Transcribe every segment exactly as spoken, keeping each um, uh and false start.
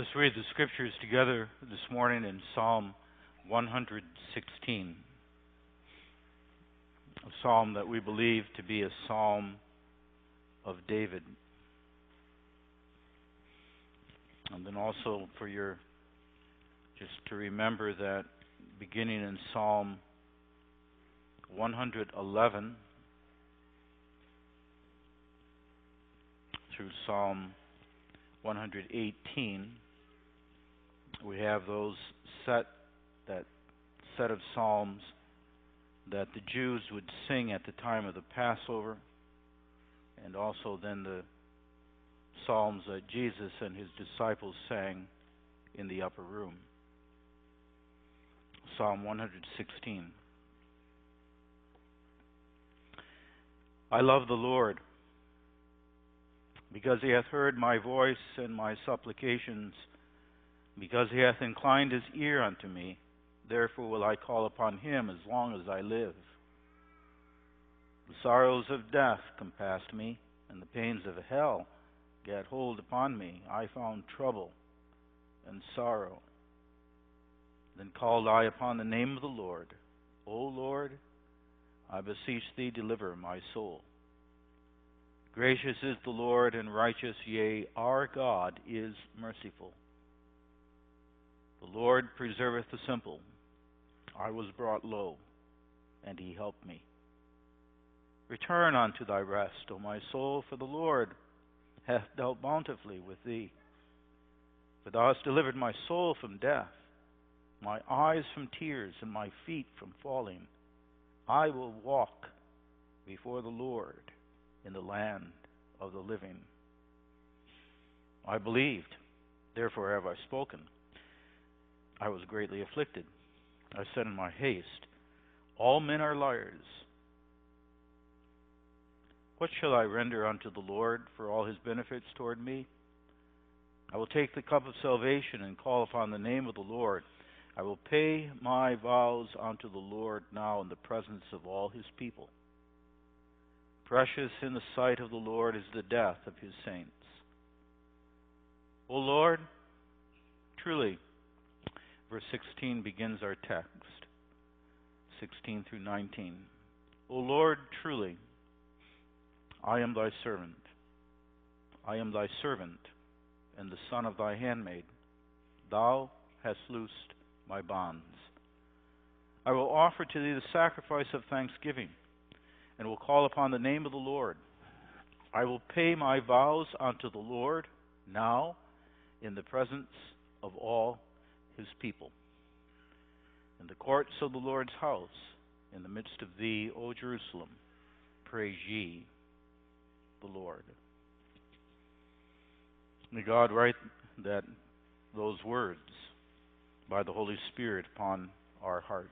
Let's read the scriptures together this morning in Psalm one hundred sixteen, a psalm that we believe to be a psalm of David. And then also for your, just to remember that beginning in Psalm one hundred eleven through Psalm one hundred eighteen, we have those set, that set of psalms that the Jews would sing at the time of the Passover, and also then the psalms that Jesus and his disciples sang in the upper room. Psalm one hundred sixteen. I love the Lord, because he hath heard my voice and my supplications, because he hath inclined his ear unto me. Therefore will I call upon him as long as I live. The sorrows of death compassed me, and the pains of hell gat hold upon me. I found trouble and sorrow. Then called I upon the name of the Lord. O Lord, I beseech thee, deliver my soul. Gracious is the Lord, and righteous, yea, our God is merciful. The Lord preserveth the simple. I was brought low, and he helped me. Return unto thy rest, O my soul, for the Lord hath dealt bountifully with thee. For thou hast delivered my soul from death, my eyes from tears, and my feet from falling. I will walk before the Lord in the land of the living. I believed, therefore have I spoken. I was greatly afflicted. I said in my haste, all men are liars. What shall I render unto the Lord for all his benefits toward me? I will take the cup of salvation and call upon the name of the Lord. I will pay my vows unto the Lord now in the presence of all his people. Precious in the sight of the Lord is the death of his saints. O Lord, truly, verse sixteen begins our text, sixteen through nineteen. O Lord, truly, I am thy servant. I am thy servant, and the son of thy handmaid. Thou hast loosed my bonds. I will offer to thee the sacrifice of thanksgiving, and will call upon the name of the Lord. I will pay my vows unto the Lord now in the presence of all his people. In the courts of the Lord's house, in the midst of thee, O Jerusalem, praise ye the Lord. May God write that those words by the Holy Spirit upon our hearts.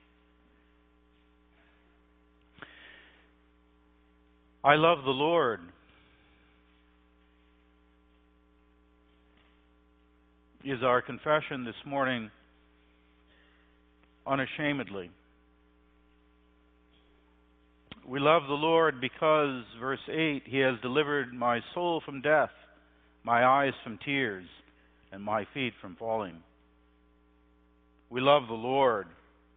I love the Lord. Is our confession this morning unashamedly. We love the Lord because, verse eight, he has delivered my soul from death, my eyes from tears, and my feet from falling. We love the Lord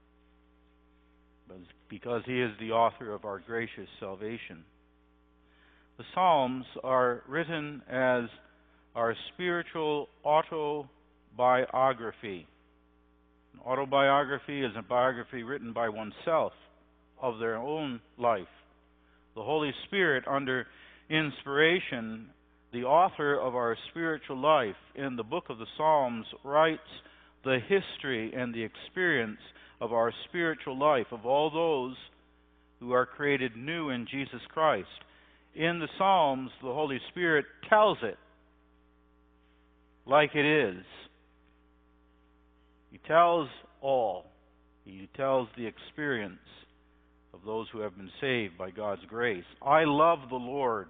because he is the author of our gracious salvation. The Psalms are written as our spiritual autobiography. An autobiography is a biography written by oneself of their own life. The Holy Spirit, under inspiration, the author of our spiritual life in the book of the Psalms, writes the history and the experience of our spiritual life, of all those who are created new in Jesus Christ. In the Psalms, the Holy Spirit tells it like it is. He tells all. He tells the experience of those who have been saved by God's grace. I love the Lord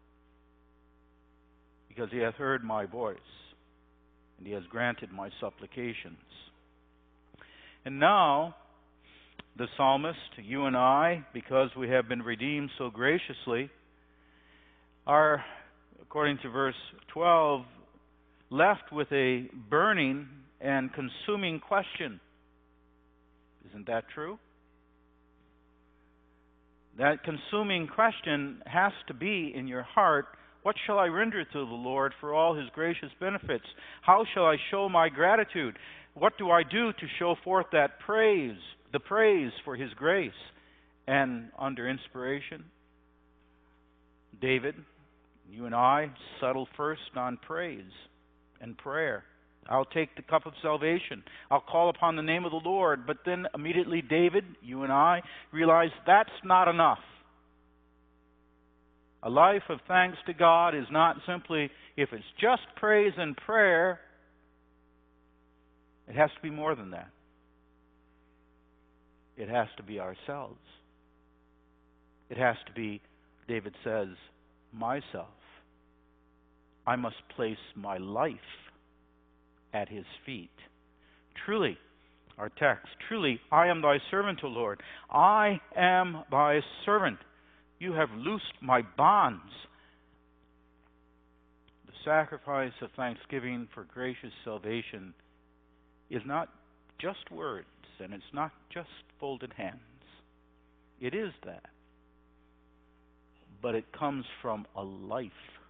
because he hath heard my voice, and he has granted my supplications. And now, the psalmist, you and I, because we have been redeemed so graciously, are, according to verse twelve, left with a burning and consuming question. Isn't that true? That consuming question has to be in your heart. What shall I render to the Lord for all His gracious benefits? How shall I show my gratitude? What do I do to show forth that praise, the praise for His grace? And under inspiration, David, you and I settle first on praise and prayer. I'll take the cup of salvation. I'll call upon the name of the Lord. But then immediately David, you and I, realize that's not enough. A life of thanks to God is not simply, if it's just praise and prayer, it has to be more than that. It has to be ourselves. It has to be, David says, myself. I must place my life at His feet. Truly, our text, truly, I am thy servant, O Lord. I am thy servant. You have loosed my bonds. The sacrifice of thanksgiving for gracious salvation is not just words, and it's not just folded hands. It is that. But it comes from a life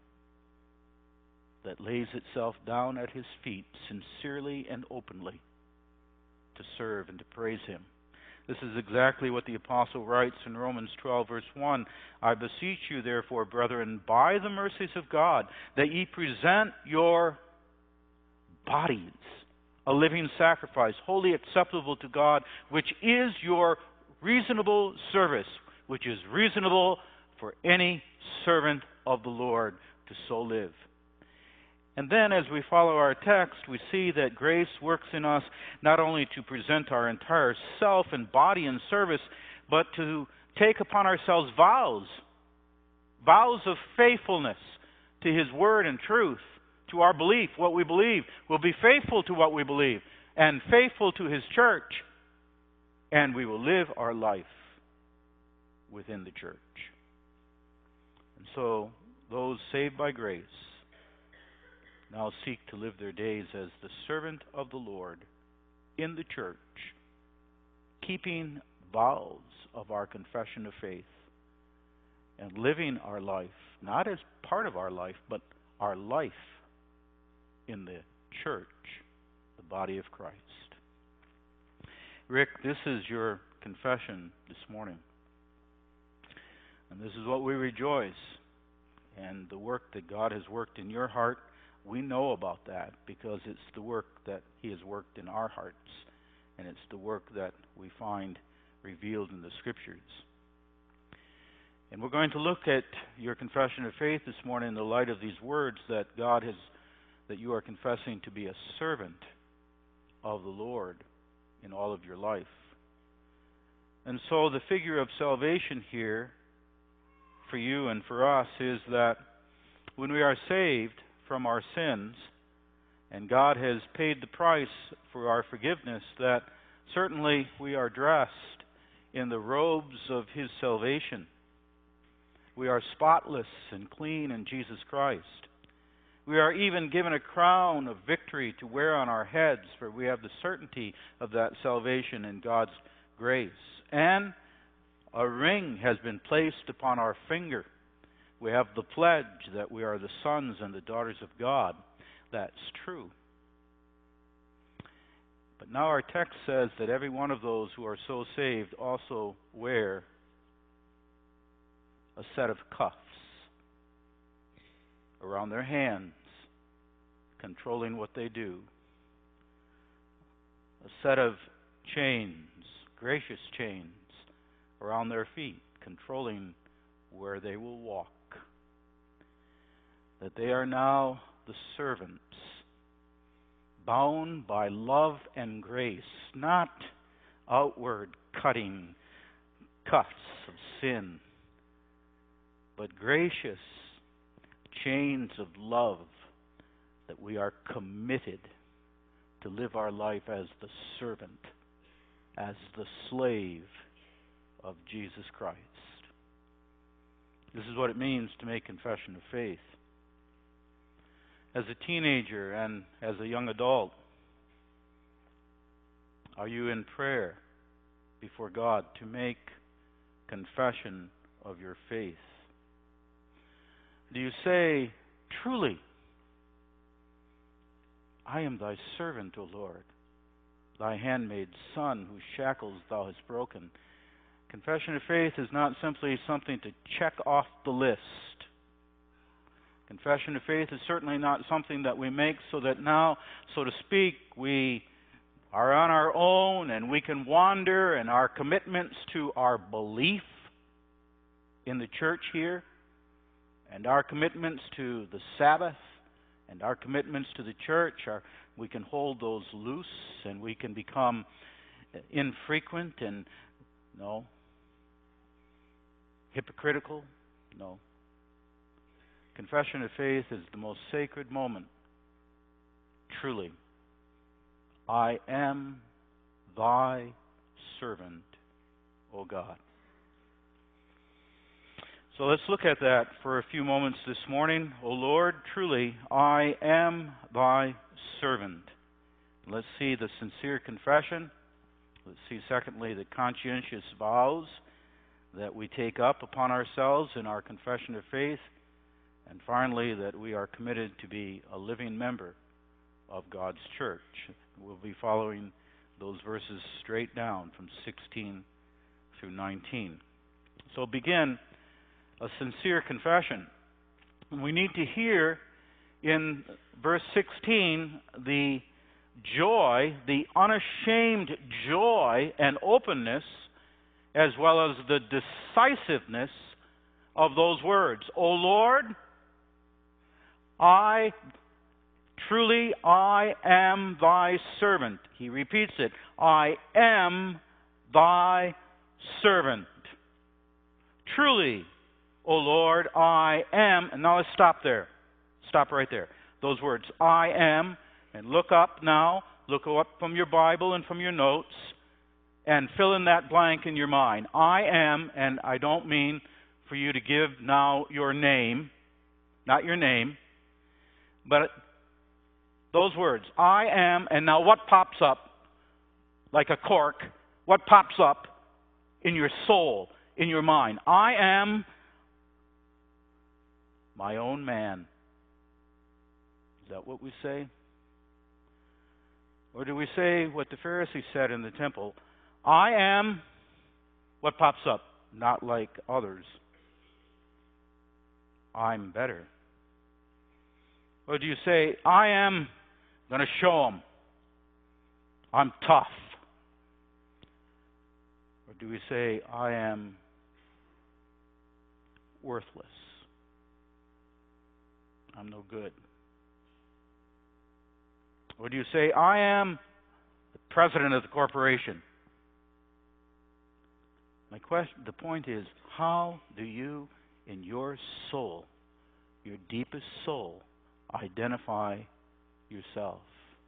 that lays itself down at His feet sincerely and openly to serve and to praise Him. This is exactly what the apostle writes in Romans twelve, verse one. I beseech you, therefore, brethren, by the mercies of God, that ye present your bodies a living sacrifice, wholly acceptable to God, which is your reasonable service, which is reasonable for any servant of the Lord to so live. And then as we follow our text, we see that grace works in us not only to present our entire self and body in service, but to take upon ourselves vows, vows of faithfulness to His word and truth, to our belief, what we believe. We'll be faithful to what we believe and faithful to His church, and we will live our life within the church. And so, those saved by grace now seek to live their days as the servant of the Lord in the church, keeping vows of our confession of faith and living our life, not as part of our life, but our life in the church, the body of Christ. Rick, this is your confession this morning. And this is what we rejoice. And the work that God has worked in your heart, we know about that because it's the work that He has worked in our hearts. And it's the work that we find revealed in the Scriptures. And we're going to look at your confession of faith this morning in the light of these words that God has, that you are confessing to be a servant of the Lord in all of your life. And so the figure of salvation here for you and for us is that when we are saved from our sins, and God has paid the price for our forgiveness, that certainly we are dressed in the robes of His salvation. We are spotless and clean in Jesus Christ. We are even given a crown of victory to wear on our heads, for we have the certainty of that salvation in God's grace. And a ring has been placed upon our finger. We have the pledge that we are the sons and the daughters of God. That's true. But now our text says that every one of those who are so saved also wear a set of cuffs around their hands, controlling what they do. A set of chains, gracious chains, around their feet, controlling where they will walk. That they are now the servants, bound by love and grace, not outward cutting cuffs of sin, but gracious chains of love, that we are committed to live our life as the servant, as the slave of Jesus Christ. This is what it means to make confession of faith. as a teenager and as a young adult? Are you in prayer before God to make confession of your faith? Do you say, truly, I am thy servant, O Lord, thy handmaid son, whose shackles thou hast broken? Confession of faith is not simply something to check off the list. Confession of faith is certainly not something that we make so that now, so to speak, we are on our own and we can wander, and our commitments to our belief in the church here, and our commitments to the Sabbath, and our commitments to the church, are, we can hold those loose and we can become infrequent and, no, hypocritical. No. Confession of faith is the most sacred moment. Truly, I am thy servant, O God. So let's look at that for a few moments this morning. O Lord, truly, I am thy servant. Let's see the sincere confession. Let's see, secondly, the conscientious vows that we take up upon ourselves in our confession of faith. And finally, that we are committed to be a living member of God's church. We'll be following those verses straight down from sixteen through nineteen. So begin a sincere confession. We need to hear in verse sixteen the joy, the unashamed joy and openness, as well as the decisiveness of those words. O Lord, I, truly, I am thy servant. He repeats it. I am thy servant. Truly, O Lord, I am. And now let's stop there. Stop right there. Those words, I am, and look up now. Look up from your Bible and from your notes, and fill in that blank in your mind. I am, and I don't mean for you to give now your name, not your name, but those words, I am, and now what pops up like a cork? What pops up in your soul, in your mind? I am my own man. Is that what we say? Or do we say what the Pharisee said in the temple? I am, what pops up? Not like others. I'm better. Or do you say, I am going to show them I'm tough? Or do we say, I am worthless? I'm no good. Or do you say, I am the president of the corporation? My question, the point is, how do you, in your soul, your deepest soul, identify yourself?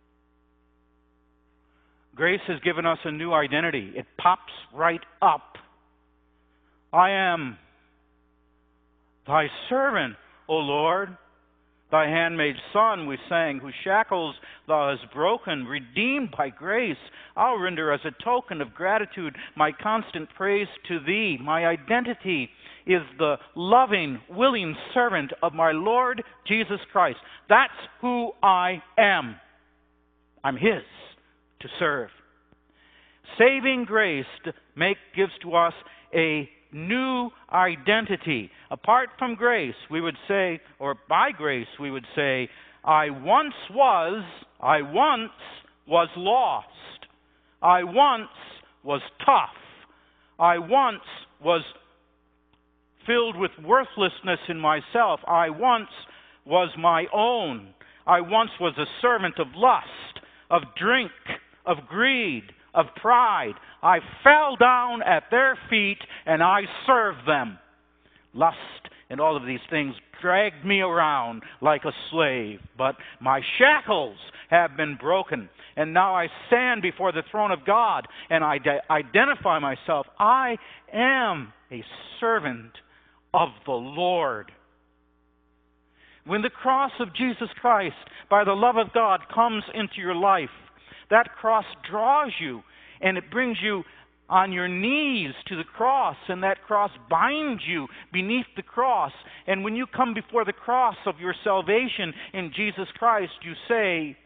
Grace has given us a new identity. It pops right up. I am thy servant, O Lord, thy handmaid son, we sang, whose shackles thou hast broken, redeemed by grace. I'll render as a token of gratitude my constant praise to thee. My identity is the loving, willing servant of my Lord Jesus Christ. That's who I am. I'm His to serve. Saving grace make, gives to us a new identity. Apart from grace, we would say, or by grace, we would say, I once was, I once was lost. I once was tough. I once was filled with worthlessness in myself. I once was my own. I once was a servant of lust, of drink, of greed, of pride. I fell down at their feet and I served them. Lust and all of these things dragged me around like a slave, but my shackles have been broken, and now I stand before the throne of God and I identify myself. I am a servant of the Lord. When the cross of Jesus Christ, by the love of God, comes into your life, that cross draws you, and it brings you on your knees to the cross, and that cross binds you beneath the cross. And when you come before the cross of your salvation in Jesus Christ, you say,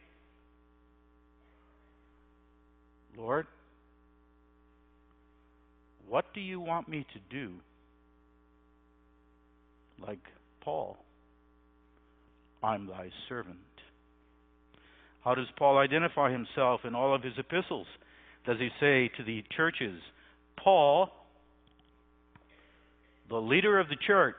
Lord, what do you want me to do? Like Paul, I'm thy servant. How does Paul identify himself in all of his epistles? Does he say to the churches, Paul, the leader of the church,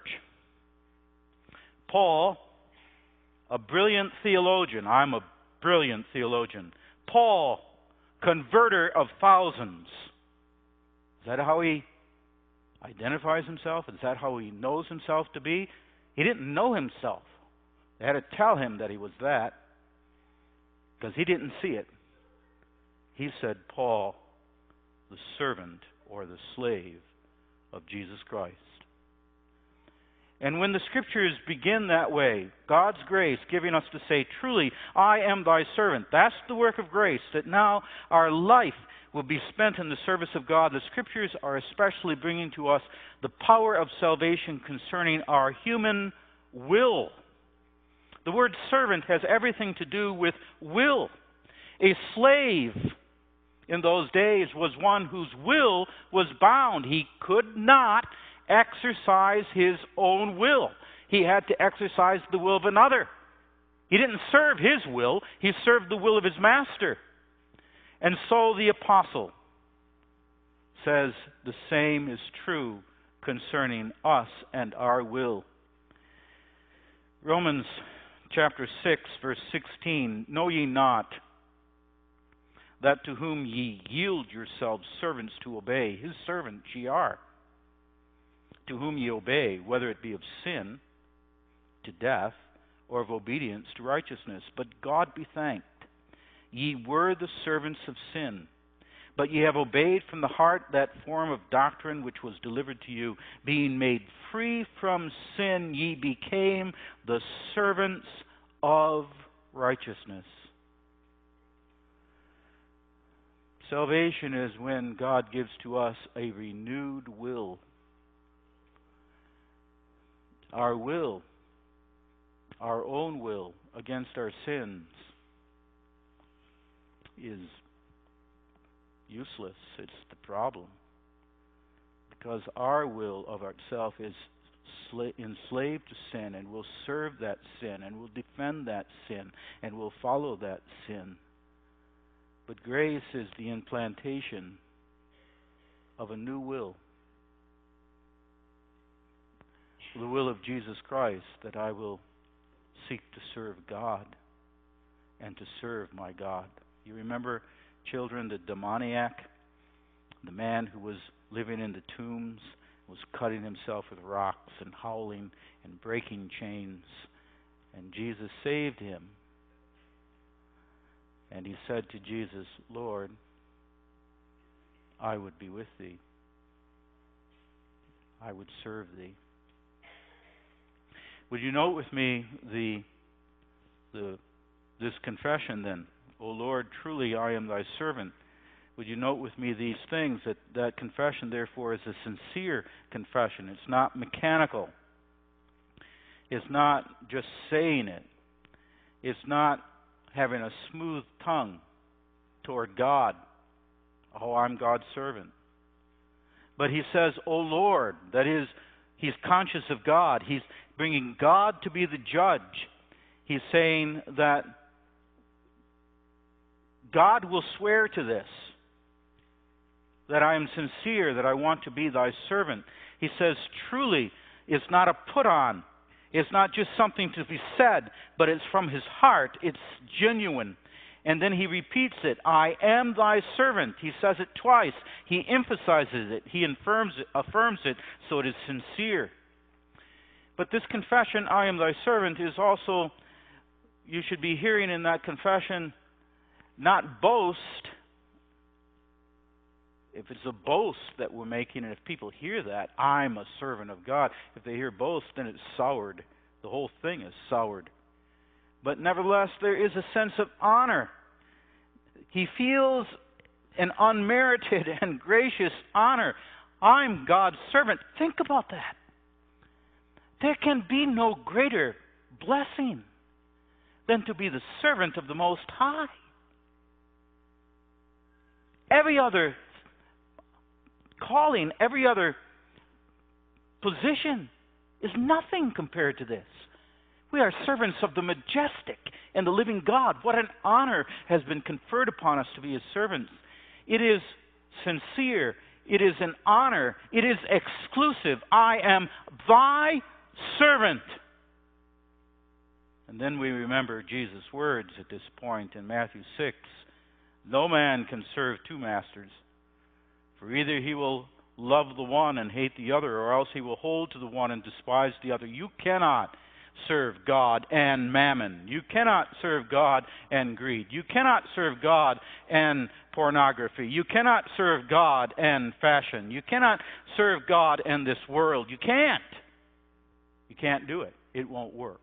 Paul, a brilliant theologian, I'm a brilliant theologian, Paul, converter of thousands. Is that how he identifies himself? Is that how he knows himself to be? He didn't know himself. They had to tell him that he was that, because he didn't see it. He said, Paul, the servant or the slave of Jesus Christ. And when the Scriptures begin that way, God's grace giving us to say, truly, I am thy servant. That's the work of grace, that now our life will be spent in the service of God. The Scriptures are especially bringing to us the power of salvation concerning our human will. The word servant has everything to do with will. A slave in those days was one whose will was bound. He could not exercise his own will. He had to exercise the will of another. He didn't serve his will. He served the will of his master. And so the apostle says the same is true concerning us and our will. Romans chapter six, verse sixteen, know ye not that to whom ye yield yourselves servants to obey, his servants ye are, to whom ye obey, whether it be of sin to death, or of obedience to righteousness. But God be thanked, ye were the servants of sin, but ye have obeyed from the heart that form of doctrine which was delivered to you. Being made free from sin, ye became the servants of righteousness. Salvation is when God gives to us a renewed will. Our will, our own will against our sins, is useless. It's the problem. Because our will of ourself is sla- enslaved to sin, and will serve that sin, and will defend that sin, and will follow that sin. But grace is the implantation of a new will. The will of Jesus Christ, that I will seek to serve God and to serve my God. You remember, children, the demoniac, the man who was living in the tombs, was cutting himself with rocks and howling and breaking chains. And Jesus saved him. And he said to Jesus, Lord, I would be with thee. I would serve thee. Would you note with me the the this confession then? O Lord, truly I am thy servant. Would you note with me these things? That that confession, therefore, is a sincere confession. It's not mechanical. It's not just saying it. It's not having a smooth tongue toward God. Oh, I'm God's servant. But he says, O Lord, that is, he's conscious of God. He's bringing God to be the judge. He's saying that God will swear to this, that I am sincere, that I want to be thy servant. He says, truly, it's not a put-on. It's not just something to be said, but it's from his heart. It's genuine. And then he repeats it, I am thy servant. He says it twice. He emphasizes it. He affirms it, affirms it, so it is sincere. But this confession, I am thy servant, is also, you should be hearing in that confession, not boast. If it's a boast that we're making, and if people hear that, I'm a servant of God, if they hear boast, then it's soured The whole thing is soured. But nevertheless, there is a sense of honor. He feels an unmerited and gracious honor. I'm God's servant. Think about that. There can be no greater blessing than to be the servant of the Most High. Every other calling, every other position is nothing compared to this. We are servants of the majestic and the living God. What an honor has been conferred upon us to be His servants. It is sincere. It is an honor. It is exclusive. I am thy servant. And then we remember Jesus' words at this point in Matthew six. No man can serve two masters, for either he will love the one and hate the other, or else he will hold to the one and despise the other. You cannot serve God and mammon. You cannot serve God and greed. You cannot serve God and pornography. You cannot serve God and fashion. You cannot serve God and this world. You can't. You can't do it. It won't work.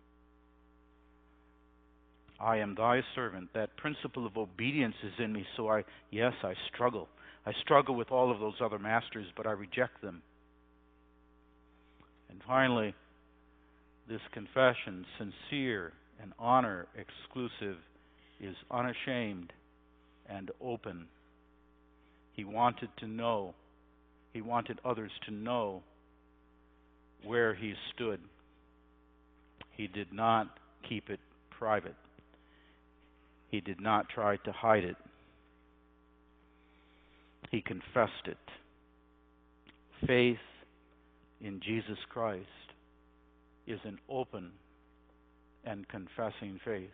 I am thy servant. That principle of obedience is in me, so I, yes, I struggle. I struggle with all of those other masters, but I reject them. And finally, this confession, sincere and honor exclusive, is unashamed and open. He wanted to know, he wanted others to know where he stood. He did not keep it private. He did not try to hide it. He confessed it. Faith in Jesus Christ is an open and confessing faith.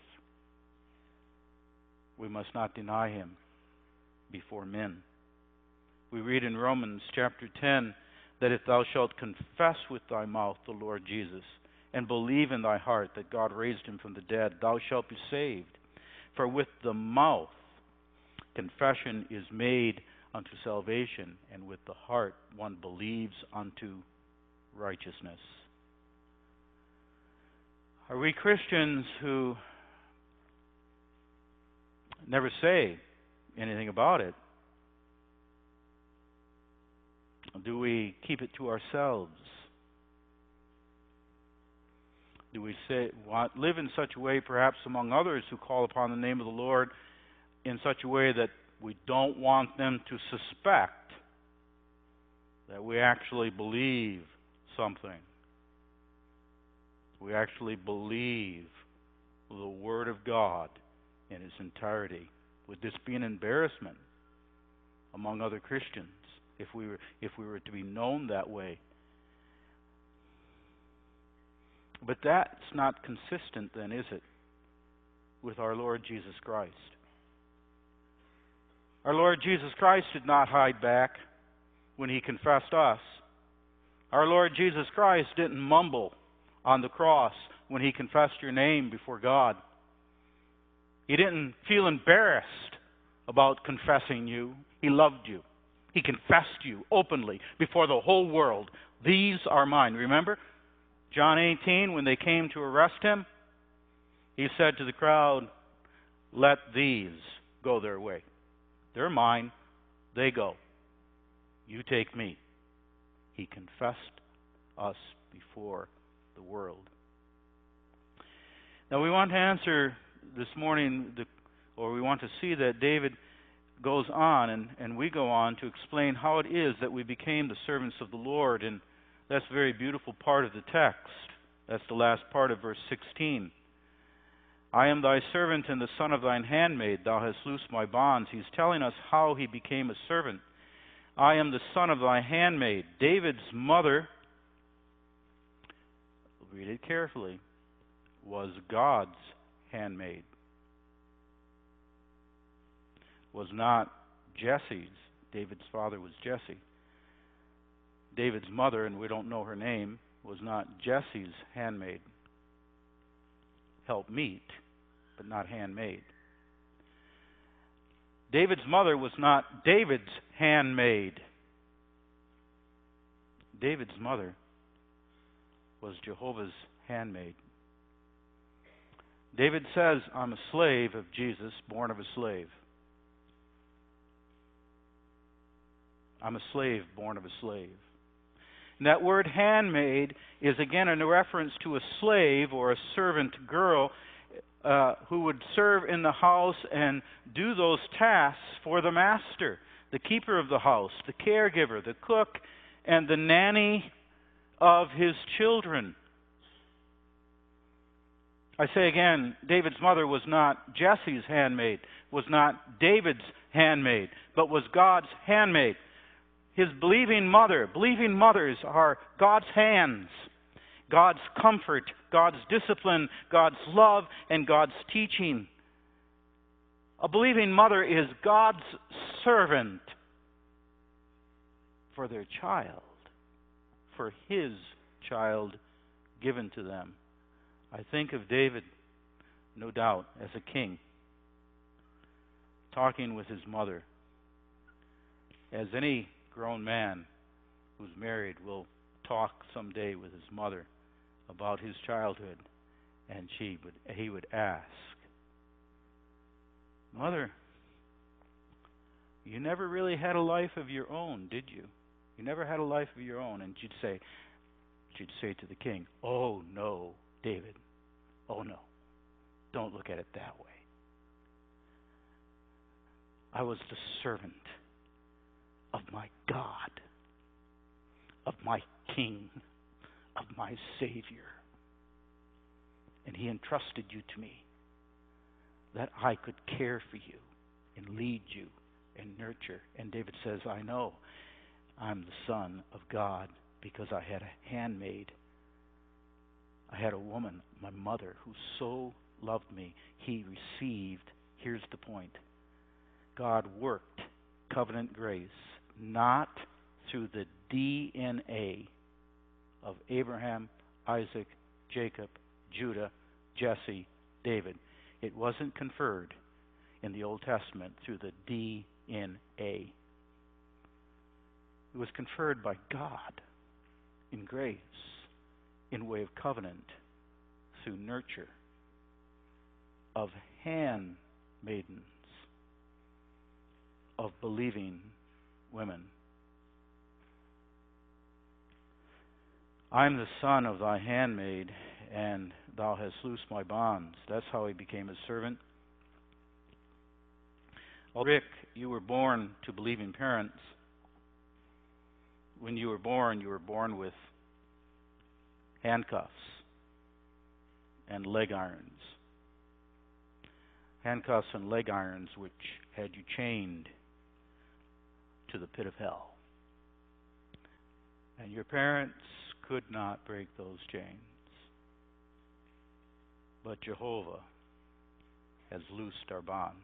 We must not deny Him before men. We read in Romans chapter ten that if thou shalt confess with thy mouth the Lord Jesus and believe in thy heart that God raised Him from the dead, thou shalt be saved. For with the mouth confession is made unto salvation, and with the heart one believes unto righteousness. Are we Christians who never say anything about it? Do we keep it to ourselves? Do we say, want, live in such a way, perhaps among others who call upon the name of the Lord, in such a way that we don't want them to suspect that we actually believe something? We actually believe the Word of God in its entirety. Would this be an embarrassment among other Christians if we were if we were to be known that way? But that's not consistent then, is it, with our Lord Jesus Christ? Our Lord Jesus Christ did not hide back when He confessed us. Our Lord Jesus Christ didn't mumble on the cross when He confessed your name before God. He didn't feel embarrassed about confessing you. He loved you. He confessed you openly before the whole world. These are mine. Remember John eighteen, when they came to arrest Him? He said to the crowd, let these go their way. They're mine. They go. You take me. He confessed us before the world. Now we want to answer this morning, the, or we want to see that David goes on, and, and we go on to explain how it is that we became the servants of the Lord. And that's a very beautiful part of the text. That's the last part of verse sixteen. I am thy servant and the son of thine handmaid. Thou hast loosed my bonds. He's telling us how he became a servant. I am the son of thy handmaid. David's mother, read it carefully, was God's handmaid. Was not Jesse's. David's father was Jesse. David's mother, and we don't know her name, was not Jesse's handmaid. Helpmeet, but not handmaid. David's mother was not David's handmaid. David's mother was Jehovah's handmaid. David says, I'm a slave of Jesus, born of a slave. I'm a slave, born of a slave. And that word handmaid is again a reference to a slave or a servant girl uh, who would serve in the house and do those tasks for the master, the keeper of the house, the caregiver, the cook, and the nanny of his children. I say again, David's mother was not Jesse's handmaid, was not David's handmaid, but was God's handmaid. His believing mother, believing mothers are God's hands, God's comfort, God's discipline, God's love, and God's teaching. A believing mother is God's servant for their child, for his child given to them. I think of David, no doubt, as a king, talking with his mother. As any grown man who's married will talk someday with his mother about his childhood, and she would he would ask, Mother, you never really had a life of your own, did you? You never had a life of your own. And she'd say, she'd say to the king, oh no, David, oh no, don't look at it that way. I was the servant of my God, of my King, of my Savior. And he entrusted you to me that I could care for you and lead you and nurture. And David says, I know I'm the son of God because I had a handmaid. I had a woman, my mother, who so loved me. He received, here's the point, God worked covenant grace not through the D N A of Abraham, Isaac, Jacob, Judah, Jesse, David. It wasn't conferred in the Old Testament through the D N A. It was conferred by God in grace, in way of covenant, through nurture of handmaidens, of believing women. I'm the son of thy handmaid, and thou hast loosed my bonds. That's how he became a servant. Well, Rick, you were born to believing parents. When you were born, you were born with handcuffs and leg irons. Handcuffs and leg irons which had you chained to the pit of hell. And your parents could not break those chains. But Jehovah has loosed our bonds.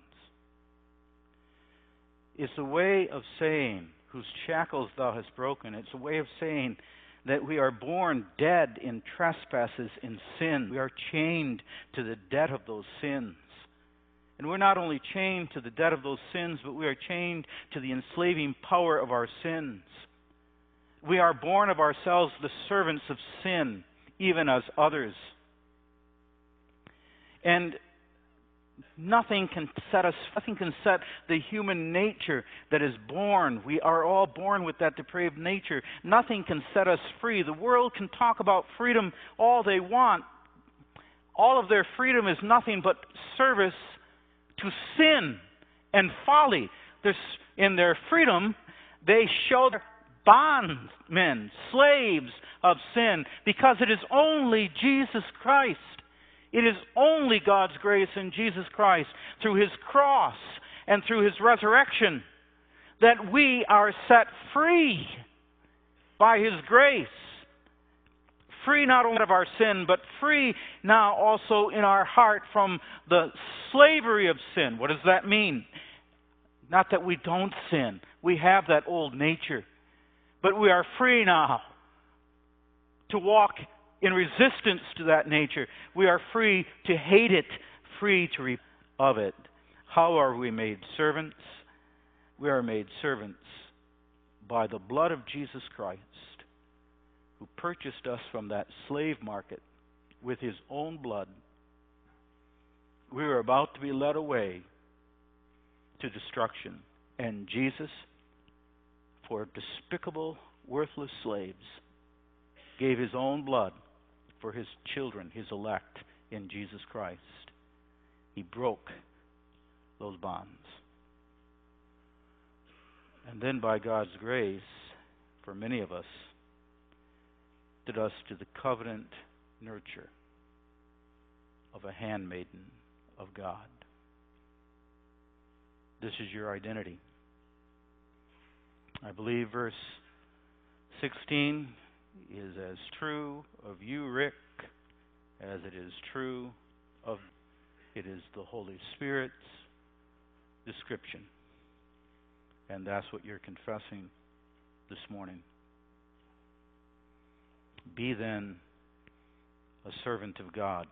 It's a way of saying, whose shackles thou hast broken. It's a way of saying that we are born dead in trespasses and sin. We are chained to the debt of those sins. And we're not only chained to the debt of those sins, but we are chained to the enslaving power of our sins. We are born of ourselves the servants of sin, even as others. And nothing can set us, nothing can set the human nature that is born. We are all born with that depraved nature. Nothing can set us free. The world can talk about freedom all they want. All of their freedom is nothing but service to sin and folly. There's, in their freedom, they show their bondmen, slaves of sin, because it is only Jesus Christ. It is only God's grace in Jesus Christ, through His cross and through His resurrection, that we are set free by His grace. Free not only of our sin, but free now also in our heart from the slavery of sin. What does that mean? Not that we don't sin. We have that old nature. But we are free now to walk in resistance to that nature. We are free to hate it, free to repent of it. How are we made servants? We are made servants by the blood of Jesus Christ, who purchased us from that slave market with his own blood. We were about to be led away to destruction. And Jesus, for despicable, worthless slaves, gave his own blood for his children, his elect, in Jesus Christ. He broke those bonds. And then by God's grace, for many of us, did us to the covenant nurture of a handmaiden of God. This is your identity. I believe verse sixteen is as true of you, Rick, as it is true of it is the Holy Spirit's description. And that's what you're confessing this morning. Be then a servant of God.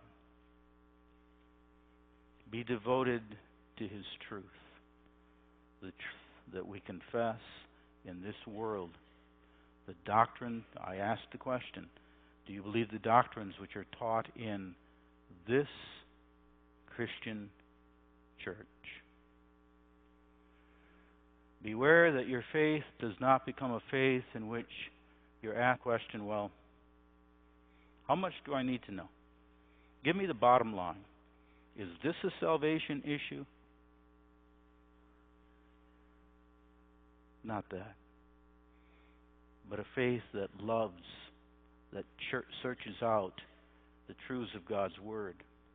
Be devoted to his truth, the truth that we confess in this world. The doctrine, I asked the question, do you believe the doctrines which are taught in this Christian church? Beware that your faith does not become a faith in which you're asked the question, well, how much do I need to know? Give me the bottom line. Is this a salvation issue? Not that. But a faith that loves, that searches out the truths of God's Word.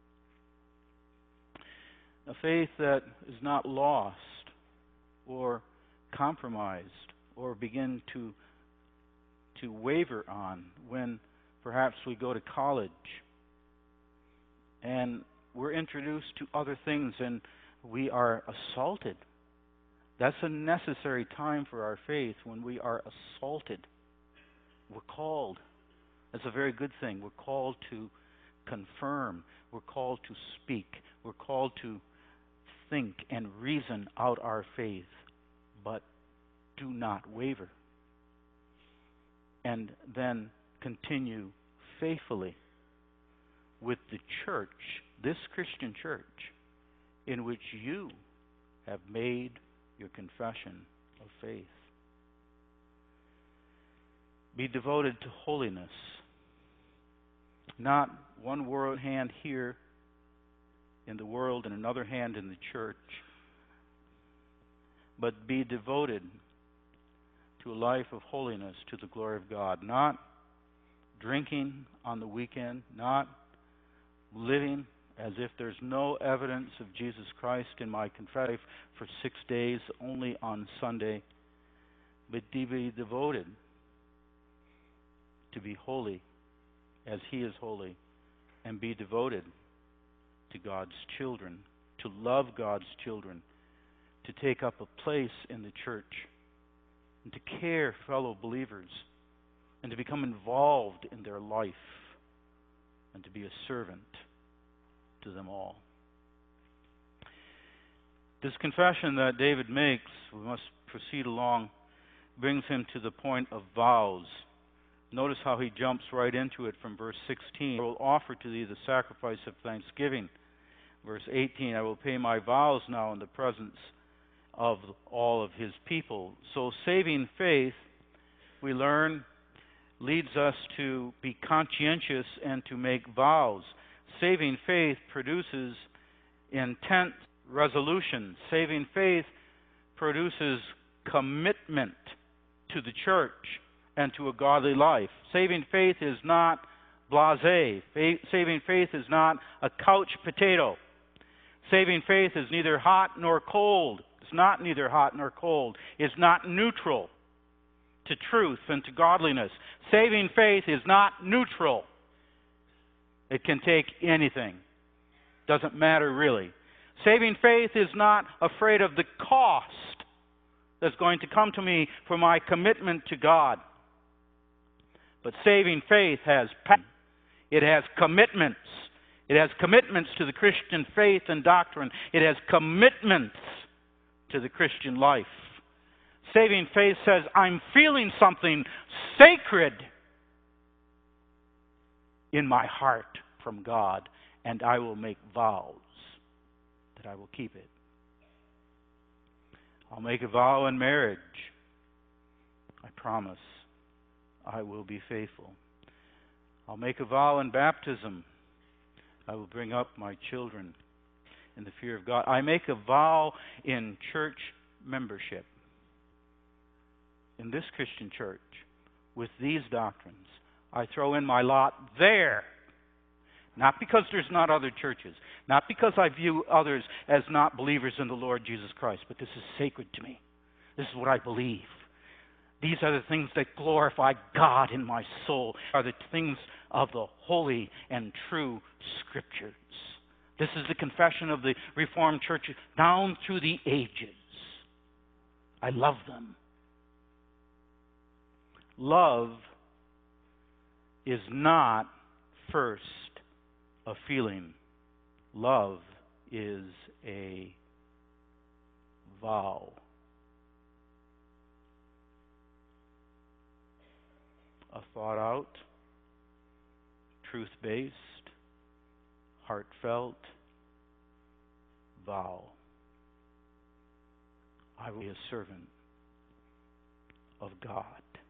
A faith that is not lost or compromised or begin to to waver on when perhaps we go to college and we're introduced to other things and we are assaulted. That's a necessary time for our faith when we are assaulted. We're called. That's a very good thing. We're called to confirm. We're called to speak. We're called to think and reason out our faith. But do not waver. And then continue faithfully with the church, this Christian church, in which you have made your confession of faith. Be devoted to holiness. Not one word hand here in the world and another hand in the church, but be devoted to a life of holiness to the glory of God. Not drinking on the weekend, not living as if there's no evidence of Jesus Christ in my confession for six days, only on Sunday, but to be devoted to be holy as he is holy, and be devoted to God's children, to love God's children, to take up a place in the church, and to care for fellow believers, and to become involved in their life, and to be a servant to them all. This confession that David makes, we must proceed along, brings him to the point of vows. Notice how he jumps right into it from verse sixteen. I will offer to thee the sacrifice of thanksgiving. Verse eighteen, I will pay my vows now in the presence of all of his people. So saving faith, we learn, leads us to be conscientious and to make vows. Saving faith produces intent resolution. Saving faith produces commitment to the church and to a godly life. Saving faith is not blasé. Faith, saving faith is not a couch potato. Saving faith is neither hot nor cold. It's not neither hot nor cold. It's not neutral to truth and to godliness. Saving faith is not neutral. It can take anything. Doesn't matter really. Saving faith is not afraid of the cost that's going to come to me for my commitment to God. But saving faith has passion. It has commitments. It has commitments to the Christian faith and doctrine. It has commitments to the Christian life. Saving faith says, I'm feeling something sacred in my heart from God, and I will make vows that I will keep it. I'll make a vow in marriage. I promise I will be faithful. I'll make a vow in baptism. I will bring up my children in the fear of God. I make a vow in church membership. In this Christian church, with these doctrines, I throw in my lot there. Not because there's not other churches. Not because I view others as not believers in the Lord Jesus Christ. But this is sacred to me. This is what I believe. These are the things that glorify God in my soul. Are the things of the holy and true Scriptures. This is the confession of the Reformed Church down through the ages. I love them. Love is not first a feeling. Love is a vow. A thought out, truth-based, heartfelt vow. I will be a servant of God.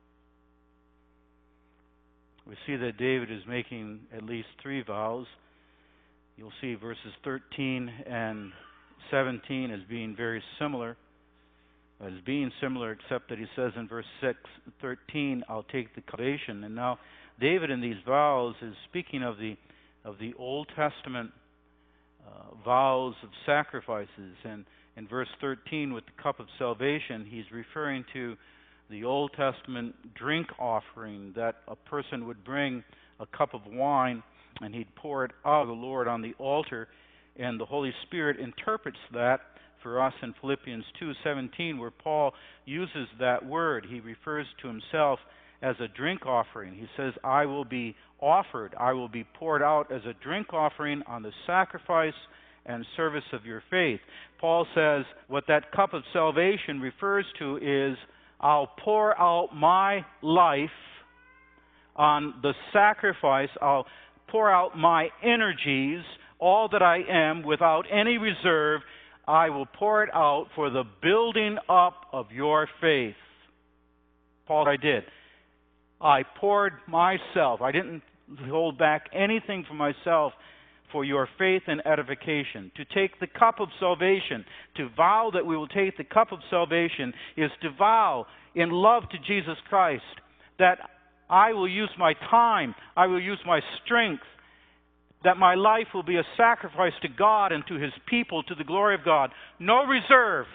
We see that David is making at least three vows. You'll see verses thirteen and seventeen as being very similar. As being similar, except that he says in verse six, thirteen, I'll take the salvation. And now David in these vows is speaking of the of the Old Testament uh, vows of sacrifices. And in verse thirteen, with the cup of salvation, he's referring to the Old Testament drink offering that a person would bring a cup of wine and he'd pour it out of the Lord on the altar. And the Holy Spirit interprets that for us in Philippians two seventeen, where Paul uses that word. He refers to himself as a drink offering. He says, I will be offered, I will be poured out as a drink offering on the sacrifice and service of your faith. Paul says what that cup of salvation refers to is, I'll pour out my life on the sacrifice. I'll pour out my energies, all that I am, without any reserve. I will pour it out for the building up of your faith. Paul, I did. I poured myself. I didn't hold back anything from myself for your faith and edification. To take the cup of salvation, to vow that we will take the cup of salvation, is to vow in love to Jesus Christ that I will use my time, I will use my strength, that my life will be a sacrifice to God and to His people, to the glory of God. No reserve.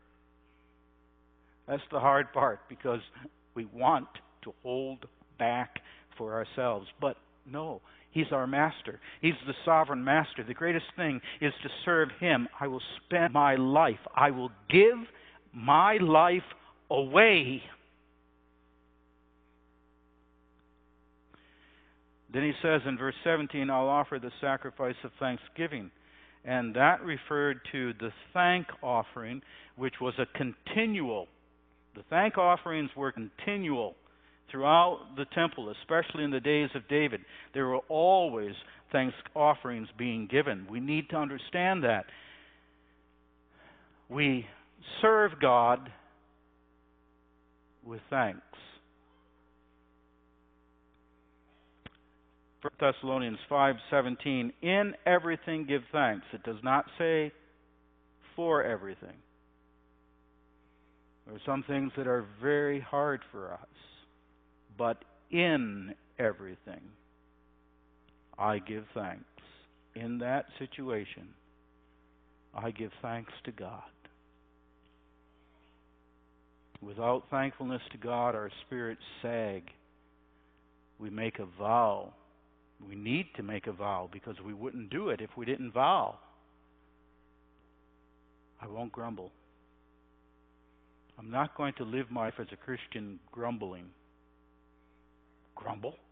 That's the hard part, because we want to hold back for ourselves. But no, He's our master. He's the sovereign master. The greatest thing is to serve Him. I will spend my life. I will give my life away. Then he says in verse seventeen, I'll offer the sacrifice of thanksgiving. And that referred to the thank offering, which was a continual. The thank offerings were continual throughout the temple, especially in the days of David. There were always thanks offerings being given. We need to understand that. We serve God with thanks. First Thessalonians five seventeen, in everything give thanks. It does not say for everything. There are some things that are very hard for us, but in everything I give thanks. In that situation, I give thanks to God. Without thankfulness to God, our spirits sag. We make a vow. We need to make a vow, because we wouldn't do it if we didn't vow. I won't grumble. I'm not going to live my life as a Christian grumbling. Grumble?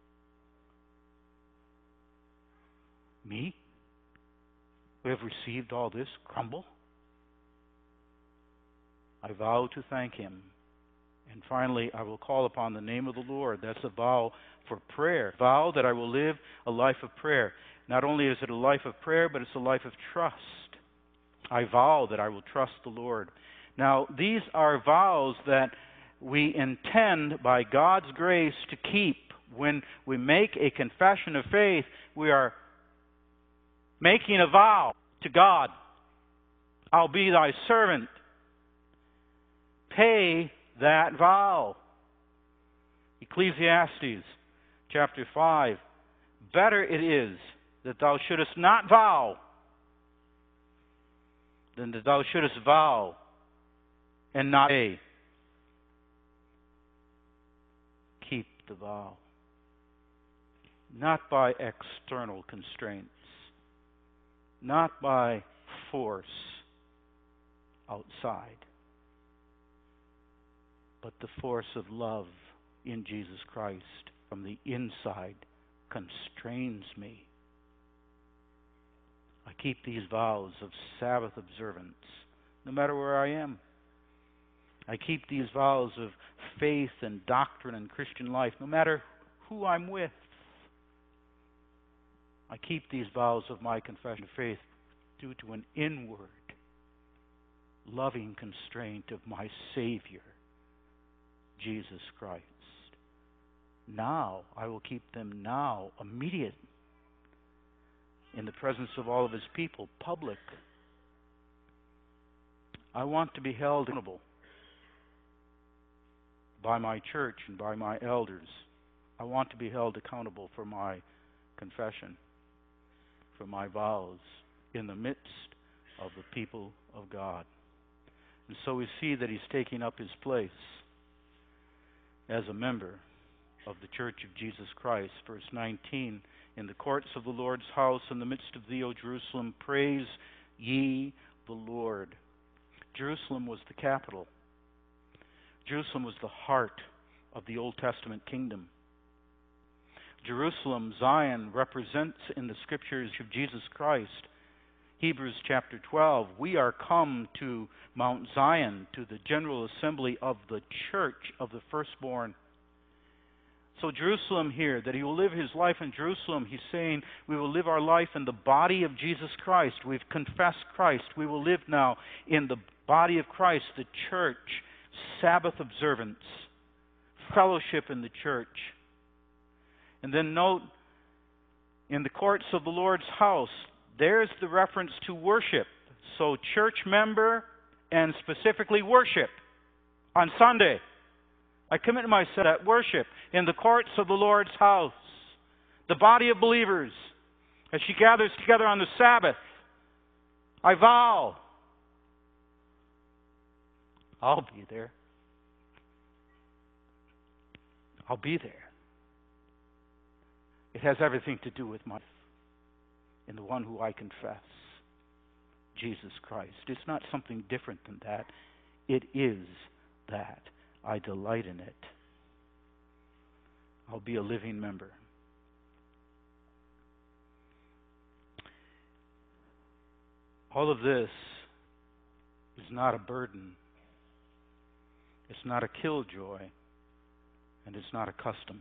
Me? Who have received all this? Grumble? I vow to thank Him And finally, I will call upon the name of the Lord. That's a vow for prayer. Vow that I will live a life of prayer. Not only is it a life of prayer, but it's a life of trust. I vow that I will trust the Lord. Now, these are vows that we intend by God's grace to keep. When we make a confession of faith, we are making a vow to God. I'll be thy servant. Pay that vow. Ecclesiastes chapter five. Better it is that thou shouldest not vow than that thou shouldest vow and not pay. Keep the vow. Not by external constraints, not by force outside, but the force of love in Jesus Christ from the inside constrains me. I keep these vows of Sabbath observance, no matter where I am. I keep these vows of faith and doctrine and Christian life, no matter who I'm with. I keep these vows of my confession of faith due to an inward, loving constraint of my Savior, Jesus Christ. Now, I will keep them now, immediate, in the presence of all of His people, public. I want to be held accountable by my church and by my elders. I want to be held accountable for my confession, for my vows, in the midst of the people of God. And so we see that he's taking up his place as a member of the Church of Jesus Christ. Verse nineteen, in the courts of the Lord's house, in the midst of thee, O Jerusalem, praise ye the Lord. Jerusalem was the capital. Jerusalem was the heart of the Old Testament kingdom. Jerusalem, Zion, represents in the Scriptures of Jesus Christ. Hebrews chapter twelve, we are come to Mount Zion, to the general assembly of the church of the firstborn. So Jerusalem here, that he will live his life in Jerusalem, he's saying we will live our life in the body of Jesus Christ. We've confessed Christ. We will live now in the body of Christ, the church, Sabbath observance, fellowship in the church. And then note, in the courts of the Lord's house, there's the reference to worship. So church member and specifically worship on Sunday. I commit myself to that worship in the courts of the Lord's house. The body of believers, as she gathers together on the Sabbath, I vow, I'll be there. I'll be there. It has everything to do with my life in the one who I confess, Jesus Christ. It's not something different than that. It is that. I delight in it. I'll be a living member. All of this is not a burden. It's not a killjoy. And it's not a custom.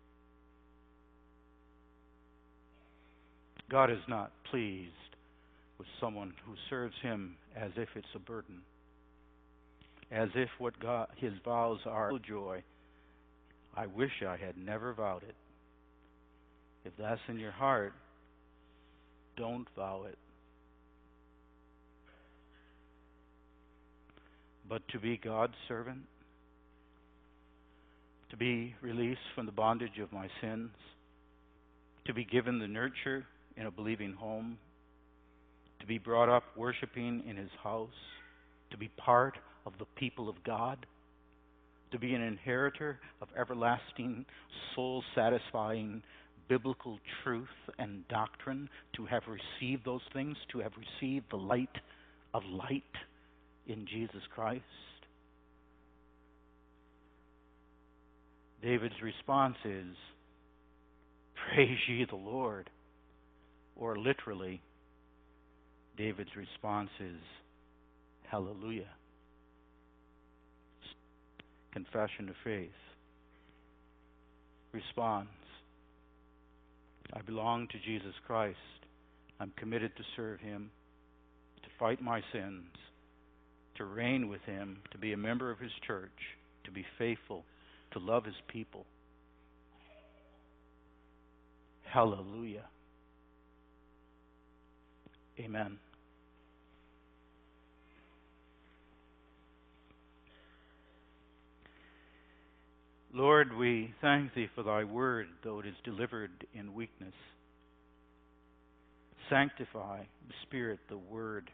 God is not pleased with someone who serves Him as if it's a burden. As if what God, His vows are joy. I wish I had never vowed it. If that's in your heart, don't vow it. But to be God's servant, to be released from the bondage of my sins, to be given the nurture in a believing home, to be brought up worshiping in His house, to be part of the people of God, to be an inheritor of everlasting, soul-satisfying biblical truth and doctrine, to have received those things, to have received the light of light in Jesus Christ. David's response is, praise ye the Lord. Or literally, David's response is, hallelujah. confession of faith responds, I belong to Jesus Christ. I'm committed to serve him, to fight my sins, to reign with him, to be a member of his church, to be faithful, to love his people. Hallelujah. Amen. Lord, we thank thee for thy word, though it is delivered in weakness. Sanctify, Spirit, the word.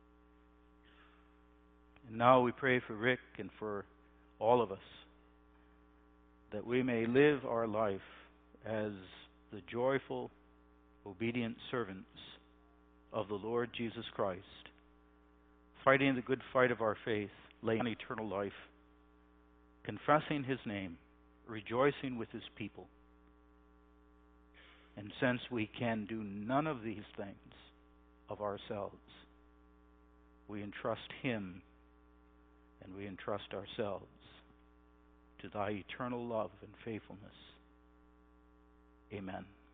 And now we pray for Rick and for all of us, that we may live our life as the joyful, obedient servants of the Lord Jesus Christ, fighting the good fight of our faith, laying on eternal life, confessing his name, rejoicing with his people. And since we can do none of these things of ourselves, we entrust him and we entrust ourselves to thy eternal love and faithfulness. Amen.